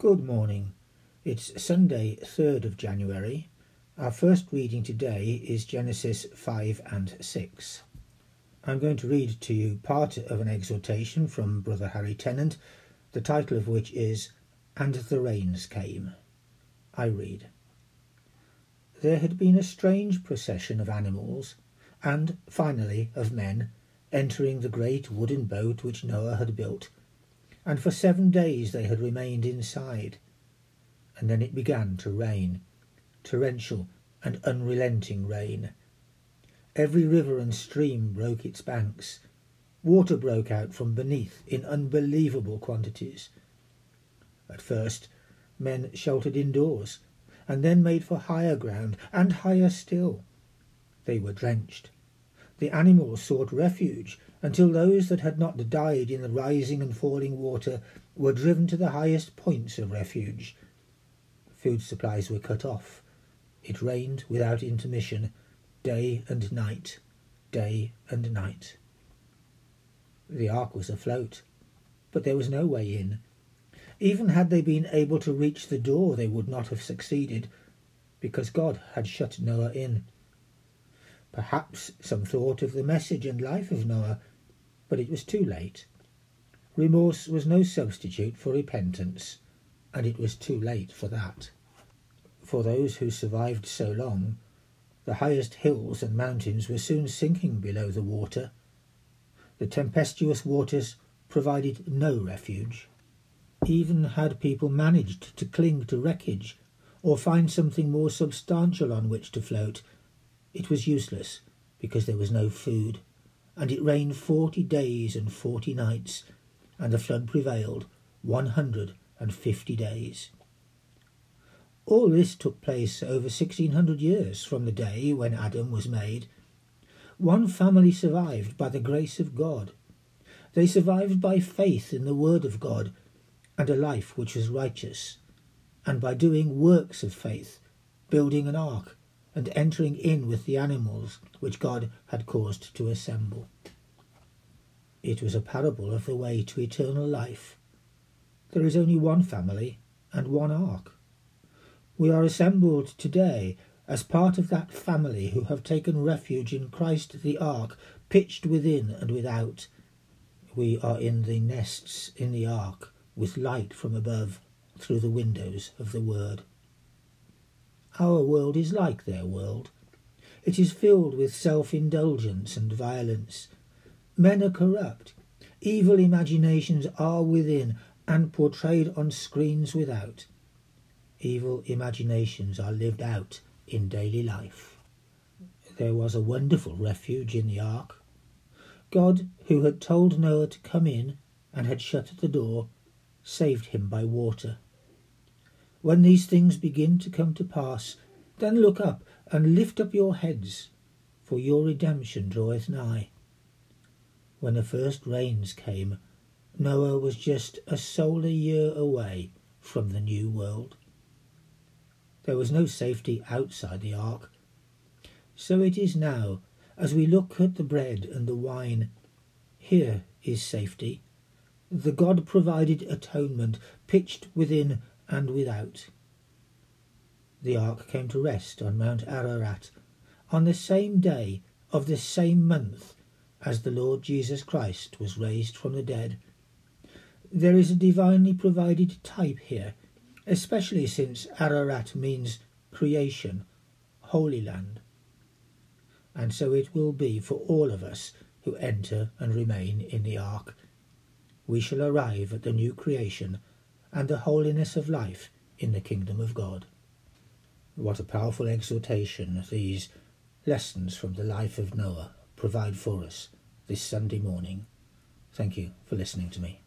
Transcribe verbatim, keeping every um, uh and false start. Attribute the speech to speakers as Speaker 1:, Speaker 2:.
Speaker 1: Good morning. It's Sunday, third of January. Our first reading today is Genesis five and six. I'm going to read to you part of an exhortation from Brother Harry Tennant, the title of which is "And the Rains Came." I read. There had been a strange procession of animals, and, finally, of men, entering the great wooden boat which Noah had built, and for seven days they had remained inside. And then it began to rain, torrential and unrelenting rain. Every river and stream broke its banks. Water broke out from beneath in unbelievable quantities. At first, men sheltered indoors, and then made for higher ground, and higher still. They were drenched. The animals sought refuge, until those that had not died in the rising and falling water were driven to the highest points of refuge. Food supplies were cut off. It rained without intermission, day and night, day and night. The ark was afloat, but there was no way in. Even had they been able to reach the door, they would not have succeeded, because God had shut Noah in. Perhaps some thought of the message and life of Noah, but it was too late. Remorse was no substitute for repentance, and it was too late for that. For those who survived so long, the highest hills and mountains were soon sinking below the water. The tempestuous waters provided no refuge. Even had people managed to cling to wreckage, or find something more substantial on which to float, it was useless, because there was no food, and it rained forty days and forty nights, and the flood prevailed one hundred and fifty days. All this took place over sixteen hundred years from the day when Adam was made. One family survived by the grace of God. They survived by faith in the word of God and a life which was righteous, and by doing works of faith, building an ark, and entering in with the animals which God had caused to assemble. It was a parable of the way to eternal life. There is only one family and one ark. We are assembled today as part of that family who have taken refuge in Christ the ark, pitched within and without. We are in the nests in the ark, with light from above, through the windows of the Word. Our world is like their world. It is filled with self-indulgence and violence. Men are corrupt. Evil imaginations are within and portrayed on screens without. Evil imaginations are lived out in daily life. There was a wonderful refuge in the ark. God, who had told Noah to come in and had shut the door, saved him by water. When these things begin to come to pass, then look up and lift up your heads, for your redemption draweth nigh. When the first rains came, Noah was just a solar year away from the new world. There was no safety outside the ark. So it is now, as we look at the bread and the wine. Here is safety, the God-provided atonement, pitched within and without. The ark came to rest on Mount Ararat on the same day of the same month as the Lord Jesus Christ was raised from the dead. There is a divinely provided type here, especially since Ararat means creation, Holy Land. And so it will be for all of us who enter and remain in the ark. We shall arrive at the new creation and the holiness of life in the kingdom of God. What a powerful exhortation these lessons from the life of Noah provide for us this Sunday morning. Thank you for listening to me.